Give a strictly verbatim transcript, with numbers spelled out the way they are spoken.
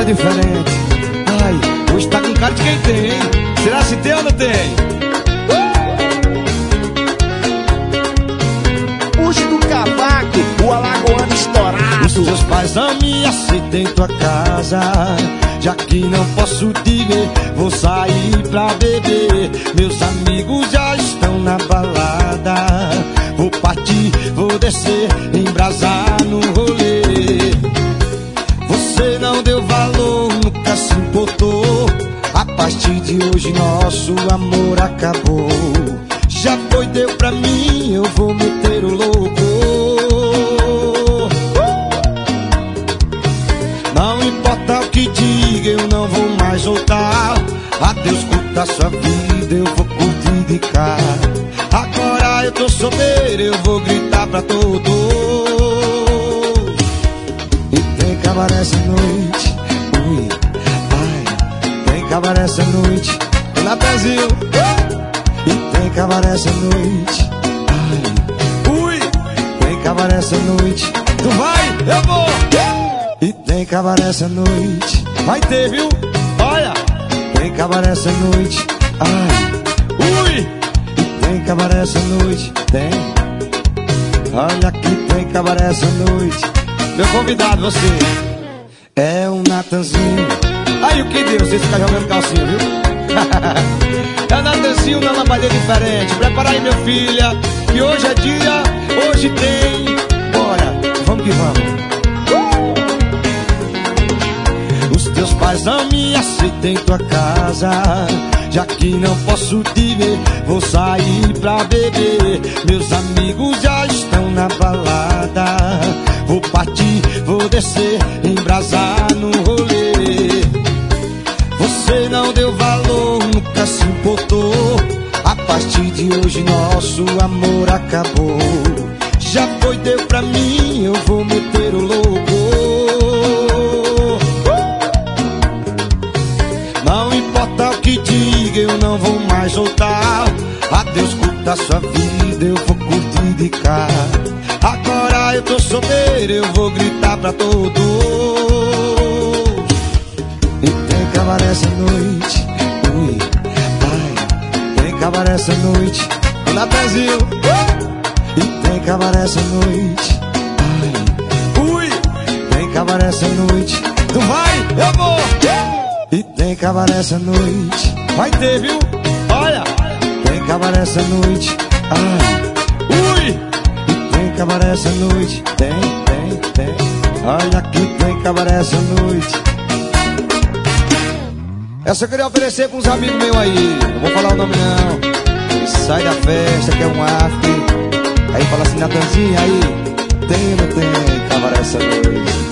diferente. Ai, hoje tá com cara de quem tem, hein? Será se tem ou não tem? Puxe do cavaco, o alagoano estourado. Os teus pais não me aceitam em tua casa, já que não posso te ver, vou sair pra beber. Meus amigos já estão na balada, vou partir, vou descer, embrasar no rolê. Você não deu valor, nunca se importou. A partir de hoje nosso amor acabou. Já foi, deu pra mim, eu vou meter o louco. Não importa o que diga, eu não vou mais voltar. Adeus, curta sua vida, eu vou curtir de cá. Agora eu tô solteiro, eu vou gritar pra todos. E tem cabaré essa noite, ui, ai. Tem cabaré essa noite, na Brasil. E tem cabaré essa noite, ai, ui. Tem cabaré essa noite, tu vai, eu vou. E tem cabaré essa noite, vai ter, viu? Olha, tem cabaré essa noite, ai, ui. E tem cabaré essa noite, tem. Olha que tem cabaré essa noite. Meu convidado, você é um Natanzinho. Aí o que deu, você fica jogando calcinha, viu? É o Natanzinho na lambadeira diferente. Prepara aí, meu filha, que hoje é dia, hoje tem. Bora, vamos que vamos. Os teus pais não me aceitam em tua casa, já que não posso te ver, vou sair pra beber. Meus amigos já estão na balada, vou partir, vou descer, embrasar no rolê. Você não deu valor, nunca se importou. A partir de hoje nosso amor acabou. Já foi, deu pra mim, eu vou meter o louco. Não importa o que diga, eu não vou mais voltar. Adeus, curta sua vida, eu vou curtir de cá. Agora eu tô solteiro, eu vou gritar pra todos. E tem cabaré essa noite, ui, ai. Tem cabaré essa noite, na Brasil. E tem cabaré essa noite, ai, ui. Tem cabaré essa noite, tu vai, eu vou. E tem cabaré essa noite, vai ter, viu? Olha, tem cabaré essa noite, ai, ui. E tem cabaré essa noite, tem, tem, tem. Olha que tem cabaré essa noite. Essa eu queria oferecer pra uns amigos meus aí. Não vou falar o nome não. Sai da festa, que é um after. Aí fala assim, Natanzinho, aí tem ou não tem cabaré essa noite?